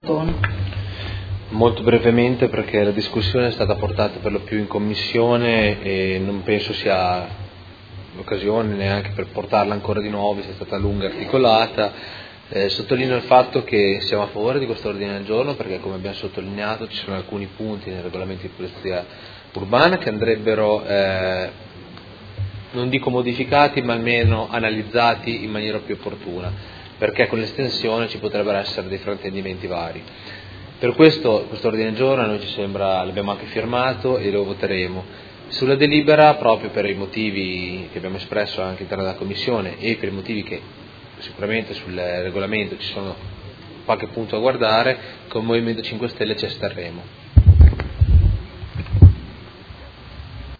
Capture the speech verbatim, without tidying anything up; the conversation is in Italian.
Molto brevemente, perché la discussione è stata portata per lo più in commissione e non penso sia l'occasione neanche per portarla ancora di nuovo, sia stata lunga e articolata. Eh, sottolineo il fatto che siamo a favore di questo ordine del giorno perché, come abbiamo sottolineato, ci sono alcuni punti nel regolamento di polizia urbana che andrebbero, eh, non dico modificati, ma almeno analizzati in maniera più opportuna, perché con l'estensione ci potrebbero essere dei fraintendimenti vari. Per questo questo ordine del giorno a noi ci sembra, l'abbiamo anche firmato e lo voteremo. Sulla delibera, proprio per i motivi che abbiamo espresso anche all'interno della Commissione e per i motivi che sicuramente sul regolamento ci sono qualche punto a guardare, con il Movimento cinque Stelle ci asterremo.